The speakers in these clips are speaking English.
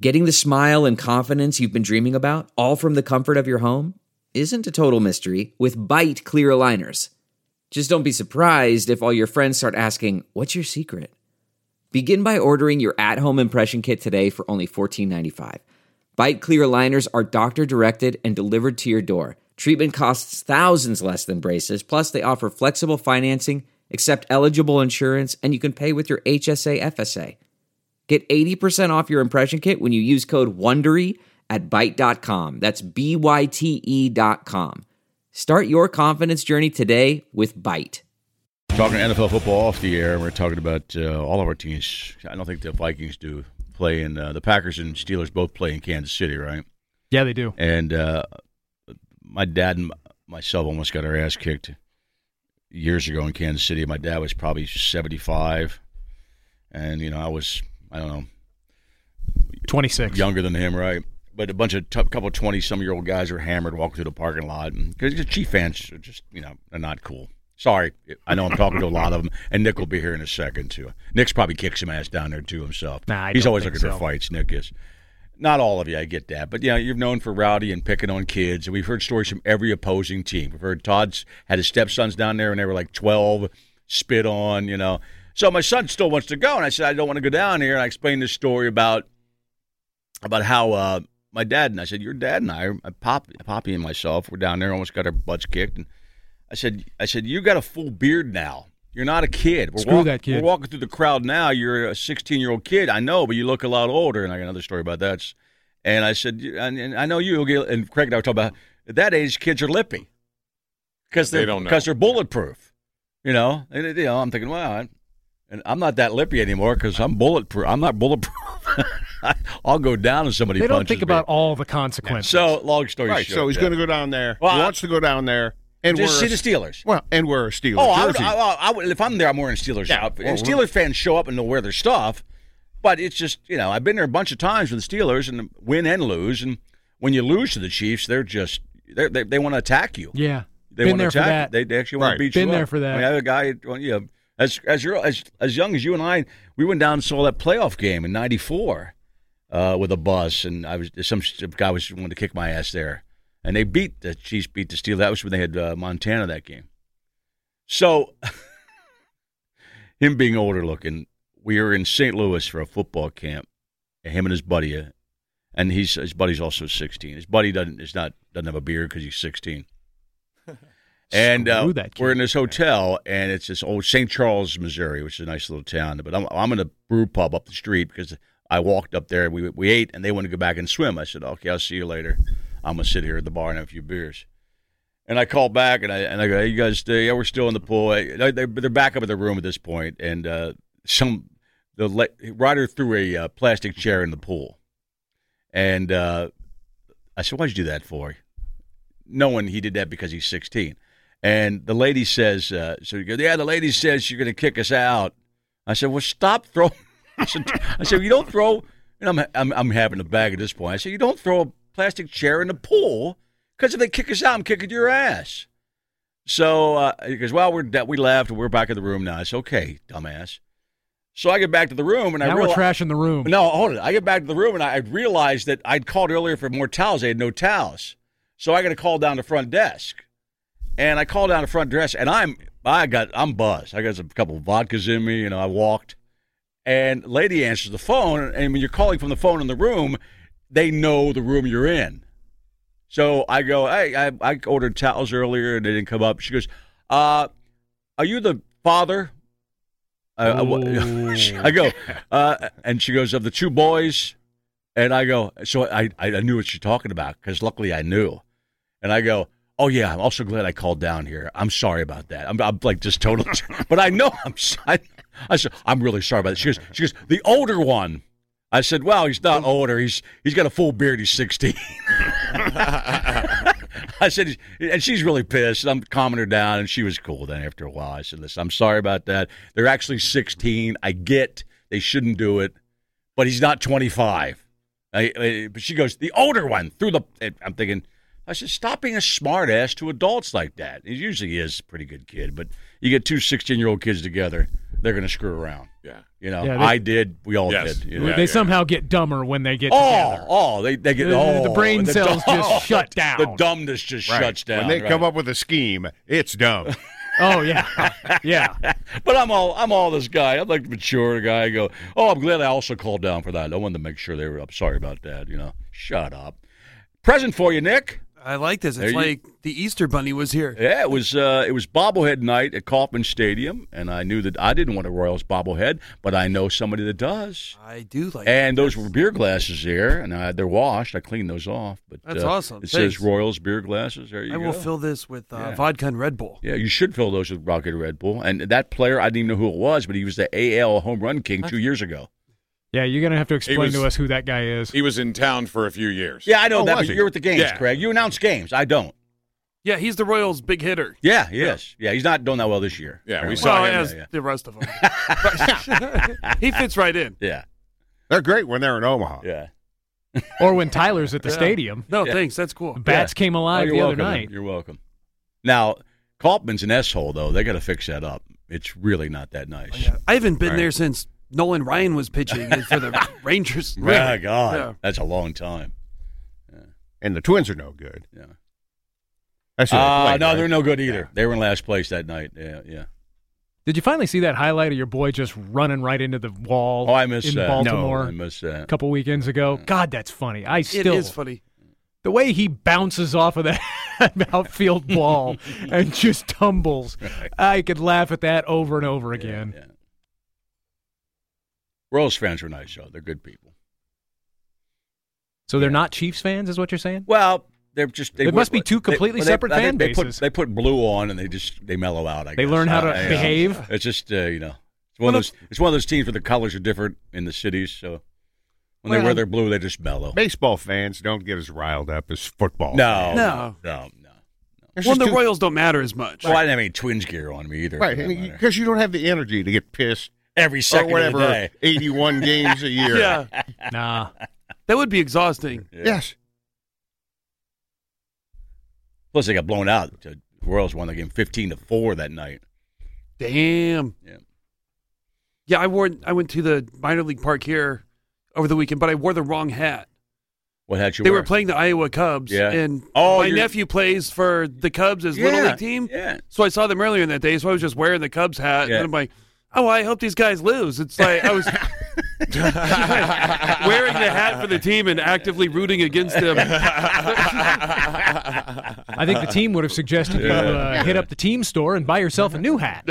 Getting the smile and confidence you've been dreaming about, all from the comfort of your home, isn't a total mystery with Byte clear aligners. Just don't be surprised if all your friends start asking, "What's your secret?" Begin by ordering your at-home impression kit today for only $14.95. Byte clear aligners are doctor-directed and delivered to your door. Treatment costs thousands less than braces, plus they offer flexible financing, accept eligible insurance, and you can pay with your HSA FSA. Get 80% off your impression kit when you use code WONDERY at Byte.com. That's BYTE.com. Start your confidence journey today with Byte. Talking NFL football off the air, and we're talking about all of our teams. I don't think the Vikings do play in the Packers and Steelers both play in Kansas City, right? Yeah, they do. And my dad and myself almost got our ass kicked years ago in Kansas City. My dad was probably 75, and I was, I don't know, 26, younger than him, right? But a bunch of couple 20-some-year-old guys were hammered walking through the parking lot, because the Chief fans are just, are not cool. Sorry, I know I'm talking to a lot of them, and Nick will be here in a second too. Nick's probably kicked some ass down there too himself. He's always looking for fights. Nick is. Not all of you, I get that, but you're known for rowdy and picking on kids, and we've heard stories from every opposing team. We've heard Todd's had his stepsons down there, and they were like 12, spit on, So my son still wants to go, and I said I don't want to go down here. And I explained this story about how my dad and I said your dad and I, Poppy and myself, were down there, almost got our butts kicked, and I said you got a full beard now. You're not a kid. Screw that kid. We're walking through the crowd now. You're a 16-year-old kid. I know, but you look a lot older. And I got another story about that. And I said, and I know you, and Craig and I were talking about, at that age, kids are lippy. Because they're bulletproof. I'm thinking, wow, and I'm not that lippy anymore because I'm bulletproof. I'm not bulletproof. I'll go down if somebody punches me. They don't think about all the consequences. So, long story short. Right, so he's going to go down there. He wants to go down there. And just see the Steelers. Well, and wear a Steelers jersey. I would, if I'm there, I'm wearing Steelers outfit. And Steelers fans show up and they'll wear their stuff. But it's just, I've been there a bunch of times with the Steelers and win and lose. And when you lose to the Chiefs, they're just, they want to attack you. Yeah. They want to attack you. They actually want to beat you up. Been there for that. I have a guy, as young as you and I, we went down and saw that playoff game in '94 with a bus. And some guy wanted to kick my ass there. And the Chiefs beat the Steelers. That was when they had Montana that game. So, him being older looking, we were in St. Louis for a football camp, him and his buddy, and his buddy's also 16. His buddy doesn't have a beard because he's 16. And we're in this hotel, and it's this old St. Charles, Missouri, which is a nice little town. But I'm in a brew pub up the street because I walked up there. We ate, and they wanted to go back and swim. I said, "Okay, I'll see you later. I'm going to sit here at the bar and have a few beers." And I called back, and I go, "Hey, you guys, we're still in the pool." They're back up in the room at this point, and the rider threw a plastic chair in the pool. And I said, "Why'd you do that for?" Knowing he did that because he's 16. And the lady says, so you go, "Yeah, the lady says she's going to kick us out." I said, "Well, stop throwing." I said, "You don't throw," and I'm having a bag at this point. I said, "You don't throw a plastic chair in the pool, because if they kick us out, I'm kicking your ass." So he goes, "Well, we left, we're back in the room now." I said, "Okay, dumbass." So I get back to the room, and now we're trashing the room. No, hold it. I get back to the room, and I realized that I'd called earlier for more towels. They had no towels, so I got to call down the front desk. And I called down the front desk, and I'm buzzed. I got a couple of vodkas in me. I walked, and lady answers the phone, and when you're calling from the phone in the room, they know the room you're in. So I go, "Hey, I ordered towels earlier, and they didn't come up." She goes, "Are you the father?" I go, and she goes, "Of the two boys?" And I go, so I knew what she's talking about, because luckily I knew. And I go, "Oh, yeah, I'm also glad I called down here. I'm sorry about that. I'm like just totally, but I know I said, "I'm really sorry about that." She goes, "The older one." I said, "Well, he's not older. He's got a full beard. He's 16. I said, and she's really pissed. And I'm calming her down, and she was cool then after a while. I said, "Listen, I'm sorry about that. They're actually 16. I get they shouldn't do it, but he's not 25. But she goes, "The older one." I'm thinking, I said, "Stop being a smart ass to adults like that." He usually is a pretty good kid, but you get two 16-year-old kids together, they're going to screw around. Yeah. I did. We all Yes. did. You know? They somehow get dumber when they get together. They get The brain cells just shut down. The dumbness just shuts down. When they come up with a scheme, it's dumb. Oh yeah, yeah. But I'm all this guy. I'm like the mature guy. I go, I'm glad I also called down for that. I wanted to make sure they were up. Sorry about that. Shut up. Present for you, Nick. I like this. It's like the Easter Bunny was here. Yeah, it was bobblehead night at Kauffman Stadium, and I knew that I didn't want a Royals bobblehead, but I know somebody that does. I do like. And those were beer glasses there, and they're washed. I cleaned those off. But that's awesome. It says Royals beer glasses. There you go. I will fill this with vodka and Red Bull. Yeah, you should fill those with vodka and Red Bull. And that player, I didn't even know who it was, but he was the AL home run king 2 years ago. Yeah, you're going to have to explain to us who that guy is. He was in town for a few years. Yeah, I know that. But you're at the games, Yeah. Craig. You announce games. I don't. Yeah, he's the Royals' big hitter. Yeah, he is. Yeah, he's not doing that well this year. Yeah, we apparently. saw Well, him. as the rest of them. He fits right in. Yeah, They're great when they're in Omaha. yeah. Or when Tyler's at the stadium. No, thanks. That's cool. The Bats came alive you're the welcome, other man. night. You're welcome. Now, Kaufman's an S-hole, though. They got to fix that up. It's really not that nice. I haven't been there since Nolan Ryan was pitching for the Rangers. My God, Yeah. that's a long time. And the Twins are no good. Yeah. That's who they play, No, right? they're no good either. They were in last place that night. Yeah. Did you finally see that highlight of your boy just running right into the wall I missed in that. Baltimore I missed a that. couple weekends ago? God, that's funny. It is funny. The way he bounces off of that outfield ball and just tumbles, I could laugh at that over and over again. Yeah. Royals fans are nice, though. They're good people. So they're not Chiefs fans, is what you're saying? Well, they're just. It must be two completely separate fan bases. They put blue on and they mellow out. I They guess. learn how to behave. It's just it's one of those teams where the colors are different in the cities. So when they wear their blue, they just mellow. Baseball fans don't get as riled up as football. No. Well, the Royals don't matter as much. Well, I didn't have any Twins gear on me either. Right, because you don't have the energy to get pissed Every second or whatever, of the day. 81 games a year. Yeah, Nah. that would be exhausting. Yes. Plus, they got blown out. The Royals won the game 15-4 that night. Damn. Yeah. Yeah, I went to the minor league park here over the weekend, but I wore the wrong hat. What hat you They wear? were playing the Iowa Cubs, Yeah. and Oh, my nephew plays for the Cubs as little league team. Yeah. So I saw them earlier in that day, so I was just wearing the Cubs hat, Yeah. and I'm like, oh, I hope these guys lose. It's like I was wearing the hat for the team and actively rooting against them. I think the team would have suggested you hit up the team store and buy yourself a new hat.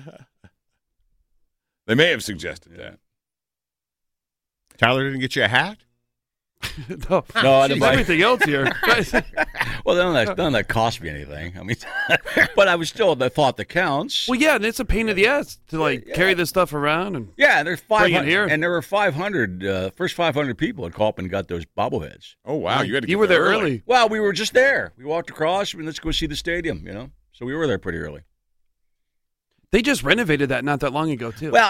They may have suggested that. Tyler didn't get you a hat? No, I didn't buy everything else here. Well, none of that cost me anything. I mean, but I was still the thought that counts. Well, yeah, and it's a pain in the ass to carry this stuff around. And Yeah, there's 500 here. and there were 500. First 500 people at Kauffman got those bobbleheads. Oh, wow. You had to you get were there early. Well, we were just there. We walked across and let's go see the stadium. So we were there pretty early. They just renovated that not that long ago, too. Well,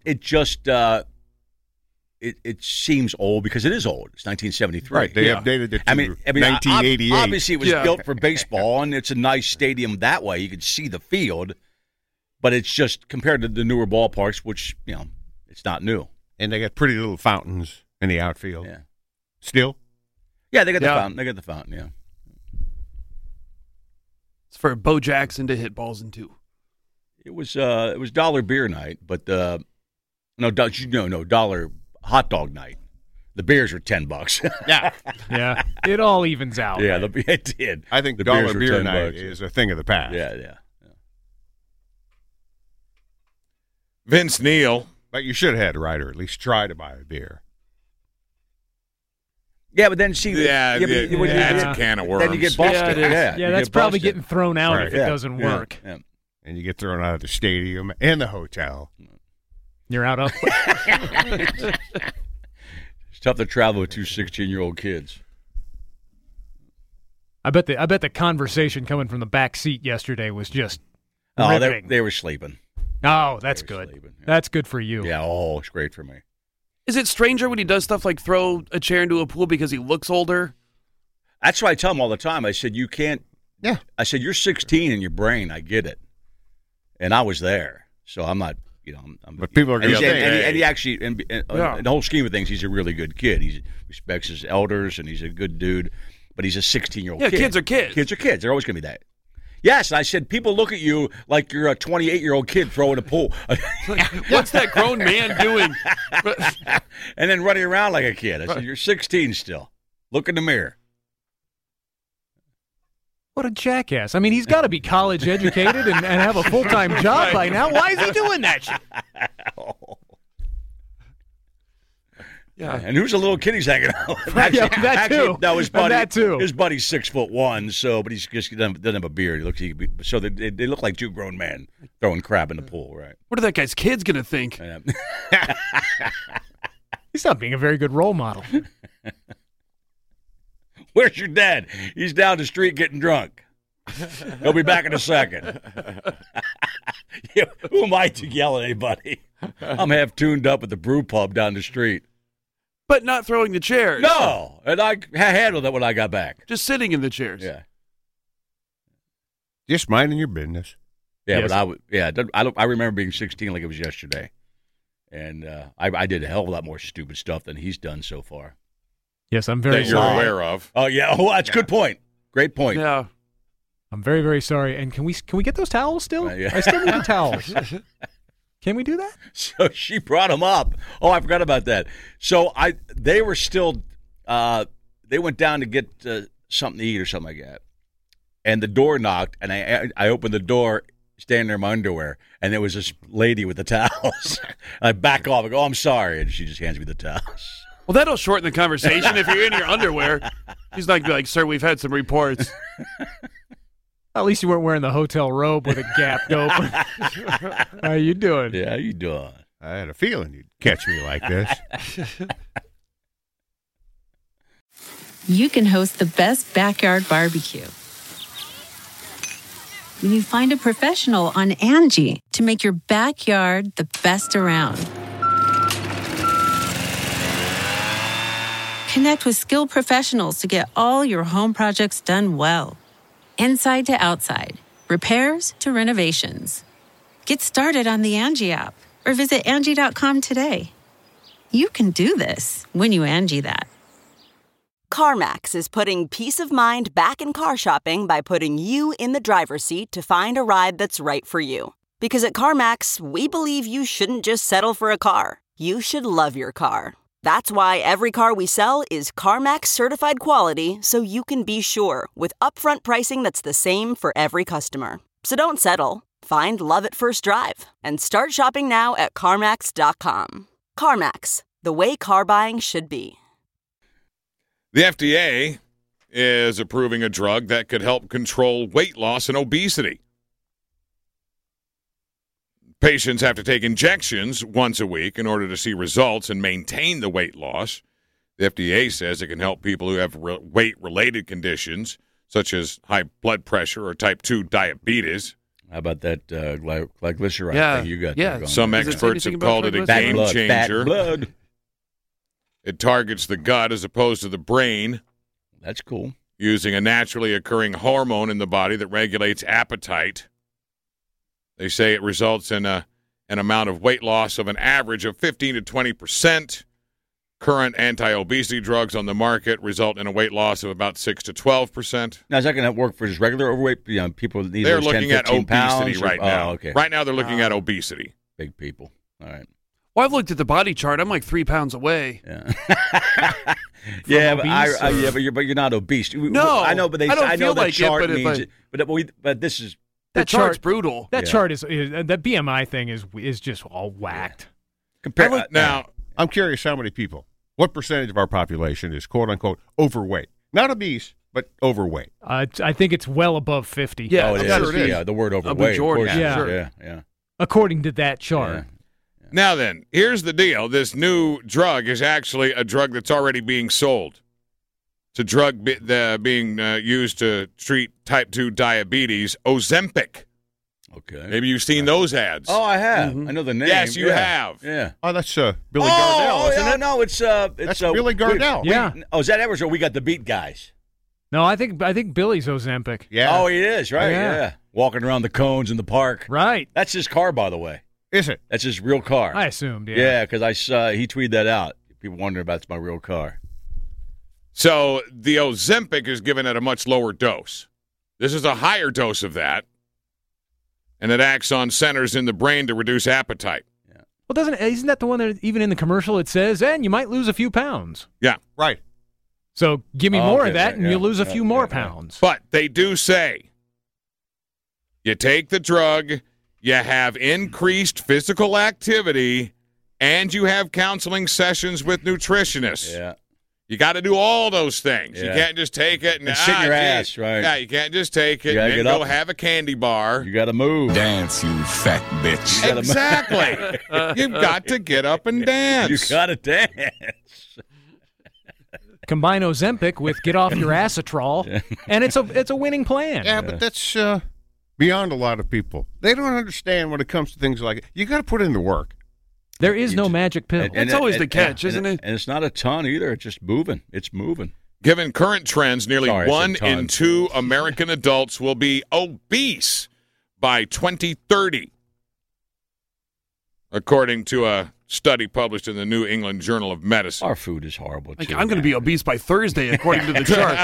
it seems old because it is old. It's 1973. Right. They updated it to 1988. Obviously, it was built for baseball, and it's a nice stadium that way. You could see the field, but it's just compared to the newer ballparks, which, it's not new. And they got pretty little fountains in the outfield. Yeah. Still? Yeah, they got the fountain. They got the fountain, yeah. It's for Bo Jackson to hit balls into. It was dollar beer night, but dollar hot dog night. The beers were $10. Yeah. Yeah, it all evens out. Yeah, it did. I think the dollar beers were beer $10. night is a thing of the past. Yeah. Vince Neil. But you should have had Ryder at least try to buy a beer. Yeah, but then see, that's a can of worms. Then you get busted. Yeah, that's probably getting thrown out Right. if it doesn't work. Yeah. And you get thrown out of the stadium and the hotel. You're out of. It's tough to travel with two 16-year-old kids. I bet the conversation coming from the back seat yesterday was just Oh, ripping. they were sleeping. Oh, that's They were good. sleeping, yeah. That's good for you. Yeah, it's great for me. Is it stranger when he does stuff like throw a chair into a pool because he looks older? That's why I tell them all the time. I said, you can't. Yeah. I said, you're 16 in your brain. I get it. And I was there. So I'm not, But people are going to and say, he actually, in the whole scheme of things, he's a really good kid. He respects his elders, and he's a good dude. But he's a 16-year-old kid. Yeah, kids are kids. Kids are kids. They're always going to be that. Yes, and I said, people look at you like you're a 28-year-old kid throwing a pool. What's that grown man doing? And then running around like a kid. I said, you're 16 still. Look in the mirror. What a jackass. I mean, he's got to be college educated and have a full-time job by now. Why is he doing that shit? Yeah. And who's a little kid he's hanging out with? That too. No, his buddy. That too. His buddy's 6'1", but he doesn't have a beard. They look like two grown men throwing crap in the pool, right? What are that guy's kids going to think? He's not being a very good role model. Where's your dad? He's down the street getting drunk. He'll be back in a second. Yeah, who am I to yell at anybody? I'm half tuned up at the brew pub down the street. But not throwing the chairs. No, and I handled it when I got back. Just sitting in the chairs. Yeah. just minding your business. Yeah, Yes. but I remember being 16 like it was yesterday, and I did a hell of a lot more stupid stuff than he's done so far. Yes, I'm very That you're sorry. aware of. Oh yeah, that's a good point. Great point. Yeah. I'm very, very sorry. And can we get those towels still? Yeah. I still need the towels. Can we do that? So she brought him up. Oh, I forgot about that. So they were still they went down to get something to eat or something like that, and the door knocked, and I opened the door, standing there in my underwear, and there was this lady with the towels. I back off. I go, oh, I'm sorry, and she just hands me the towels. Well, that'll shorten the conversation if you're in your underwear. He's not going to be like, sir, we've had some reports. At least you weren't wearing the hotel robe with it gapped open. How you doing? Yeah, how you doing? I had a feeling you'd catch me like this. You can host the best backyard barbecue when you find a professional on Angie to make your backyard the best around. Connect with skilled professionals to get all your home projects done well. Inside to outside, repairs to renovations. Get started on the Angie app or visit Angie.com today. You can do this when you Angie that. CarMax is putting peace of mind back in car shopping by putting you in the driver's seat to find a ride that's right for you. Because at CarMax, we believe you shouldn't just settle for a car. You should love your car. That's why every car we sell is CarMax certified quality, so you can be sure with upfront pricing that's the same for every customer. So don't settle. Find love at first drive and start shopping now at CarMax.com. CarMax, the way car buying should be. The FDA is approving a drug that could help control weight loss and obesity. Patients have to take injections once a week in order to see results and maintain the weight loss. The FDA says it can help people who have weight-related conditions, such as high blood pressure or type 2 diabetes. How about that glyceride Yeah, thing you got yeah. there going? Some Does it say experts anything have called about it a bad game blood, changer. Bad blood. It targets the gut as opposed to the brain, That's cool. using a naturally occurring hormone in the body that regulates appetite. They say it results in an amount of weight loss of an average of 15 to 20%. Current anti-obesity drugs on the market result in a weight loss of about 6 to 12%. Now, is that going to work for just regular overweight people that need They're those 10, looking at 15 obesity pounds? right now. Oh, okay. Right now, they're looking at obesity. Big people. All right. Well, I've looked at the body chart. I'm like 3 pounds away. Yeah. Yeah, obese, but you're not obese. No, I know, but I don't I know feel that like it, chart but if means I- it. But this is That chart's brutal. That Yeah. chart is that BMI thing is just all whacked. compared. Now, I'm curious how many people, what percentage of our population is quote-unquote overweight? Not obese, but overweight. I think it's well above 50. Yeah, oh, I'm it sure is. it is. Yeah, the word overweight. majority, of course. yeah, sure. Yeah. According to that chart. Yeah. Now then, here's the deal. This new drug is actually a drug that's already being sold. It's a drug being used to treat type 2 diabetes, Ozempic. Okay. Maybe you've seen those ads. Oh, I have. Mhm. I know the name. Yes, you Yeah. have. Yeah. Oh, that's Billy Oh, Gardell, isn't yeah, it? no, it's That's Billy Gardell. Yeah. Oh, is that ever? So we got the beat guys. No, I think Billy's Ozempic. Yeah. Oh, he is right. Yeah. Yeah. Walking around the cones in the park. Right. That's his car, by the way. Is it? That's his real car. I assumed, yeah. Yeah, because I saw he tweeted that out. People wondering about it's my real car. So the Ozempic is given at a much lower dose. This is a higher dose of that, and it acts on centers in the brain to reduce appetite. Well, isn't that the one that even in the commercial it says, and you might lose a few pounds? Yeah. Right. So give me more okay, of that, and yeah, you'll lose a yeah, few more yeah. pounds. But they do say you take the drug, you have increased physical activity, and you have counseling sessions with nutritionists. Yeah. You got to do all those things. You Yeah. can't just take it and sit in your gee. ass, right? Yeah, you can't just take it You gotta and then get go up. have a candy bar. You got to move. Dance, you fat bitch. gotta- Exactly. You've got to get up and dance. You got to dance. Combine Ozempic with get off your Asatrol, and it's a winning plan. Yeah, but that's beyond a lot of people. They don't understand when it comes to things like it. You got to put in the work. There is no magic pill. That's always the catch, isn't it? And it's not a ton either. It's just moving. It's moving. Given current trends, nearly Sorry, I said 1 in tons. 2 American adults will be obese by 2030, according to a study published in the New England Journal of Medicine. Our food is horrible, Like, too. I'm going to be obese by Thursday, according to the chart.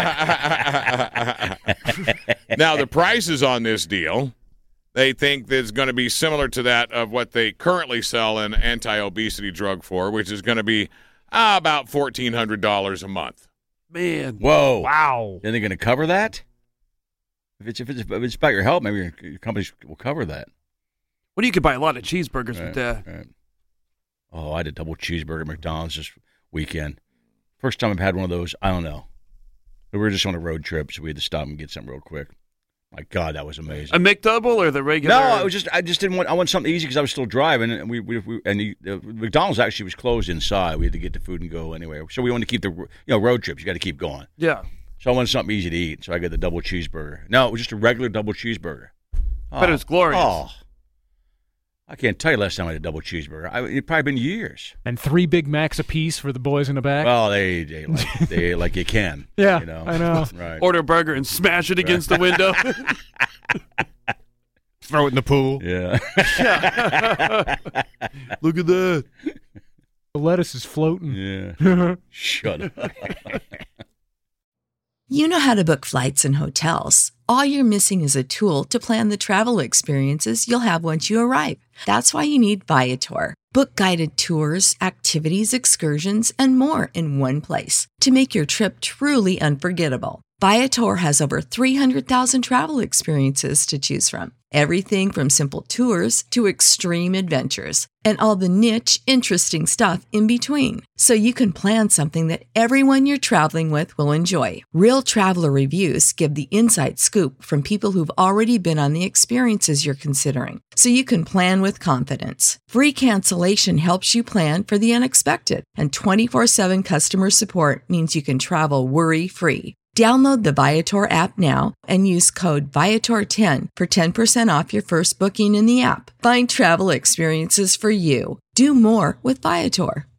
Now, the prices on this deal, they think that it's going to be similar to that of what they currently sell an anti-obesity drug for, which is going to be about $1,400 a month. Man. Whoa. Wow. Then they're going to cover that? If it's about your health, maybe your companies will cover that. Well, you could buy a lot of cheeseburgers with that. Right. Oh, I had a double cheeseburger at McDonald's this weekend. First time I've had one of those, I don't know. We were just on a road trip, so we had to stop and get something real quick. My God, that was amazing. A McDouble or the regular? No, I just didn't want. I want something easy because I was still driving, and McDonald's actually was closed inside. We had to get the food and go anyway. So we wanted to keep the road trips. You got to keep going. Yeah. So I wanted something easy to eat. So I got the double cheeseburger. No, it was just a regular double cheeseburger. But it was glorious. Oh, I can't tell you last time I had a double cheeseburger. It'd probably been years. And 3 Big Macs apiece for the boys in the back. Well, they ate like you can. Yeah, you know? I know. Right. Order a burger and smash it against the window. Throw it in the pool. Yeah. Look at that. The lettuce is floating. Yeah. Shut up. You know how to book flights and hotels. All you're missing is a tool to plan the travel experiences you'll have once you arrive. That's why you need Viator. Book guided tours, activities, excursions, and more in one place to make your trip truly unforgettable. Viator has over 300,000 travel experiences to choose from. Everything from simple tours to extreme adventures and all the niche, interesting stuff in between. So you can plan something that everyone you're traveling with will enjoy. Real traveler reviews give the inside scoop from people who've already been on the experiences you're considering. So you can plan with confidence. Free cancellation helps you plan for the unexpected. And 24/7 customer support means you can travel worry-free. Download the Viator app now and use code Viator10 for 10% off your first booking in the app. Find travel experiences for you. Do more with Viator.